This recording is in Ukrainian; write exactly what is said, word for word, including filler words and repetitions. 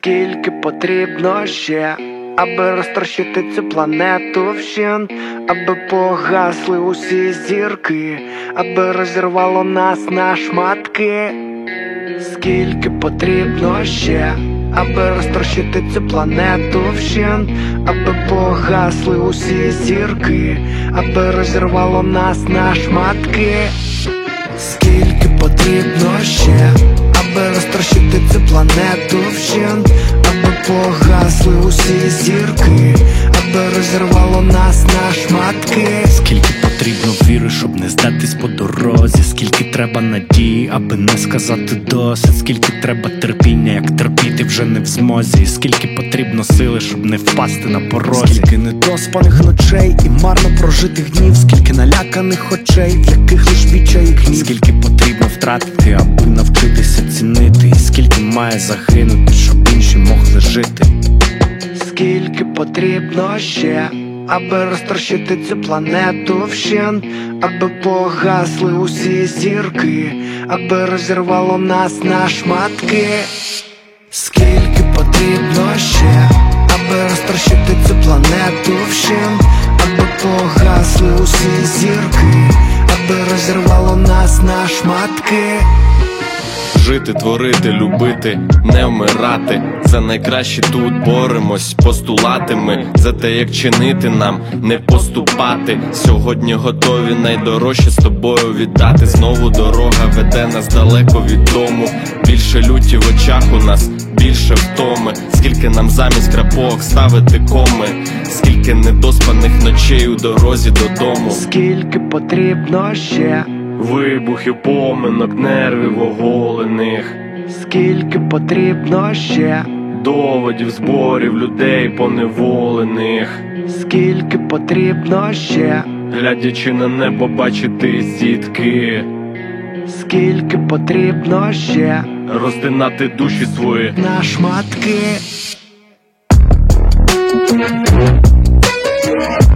Скільки потрібно ще, аби розтрощити цю планету вщент, аби погасли усі зірки, аби розірвало нас на шматки. Скільки потрібно ще, аби розтрощити цю планету вщент, аби погасли усі зірки, аби розірвало нас на шматки. Скільки потрібно ще, аби розтрощити цю планету вщент, аби погасли усі зірки, аби розірвало нас на шматки. Скільки потрібно віри, щоб не здатись по дорозі, скільки треба надії, аби не сказати досить, скільки треба терпіння, як терпіти вже не в змозі, і скільки потрібно сили, щоб не впасти на порозі. Скільки недоспаних ночей і марно прожитих днів, скільки наляканих очей, в яких лиш відчай і гнів. Скільки потрібно втратити, аби навчитися цінити, і скільки має загинути, щоб інші могли жити. Скільки потрібно ще, аби розтрощити цю планету вщент, аби погасли усі зірки, аби розірвало нас на шматки. Скільки потрібно ще, аби розтрощити цю планету вщент, аби погасли усі зірки, аби розірвало нас на шматки. Жити, творити, любити, не вмирати. За найкраще тут боремось постулатами, за те, як чинити нам, не поступати. Сьогодні готові найдорожче з тобою віддати. Знову дорога веде нас далеко від дому. Більше люті в очах у нас, більше втоми. Скільки нам замість крапок ставити коми, скільки недоспаних ночей у дорозі додому. Скільки потрібно ще, вибухів, поминок, нервів оголених. скільки потрібно ще, доводів, зборів, людей поневолених. скільки потрібно ще, Глядячи на небо, бачити сітки. скільки потрібно ще, Роздинати душі свої на шматки.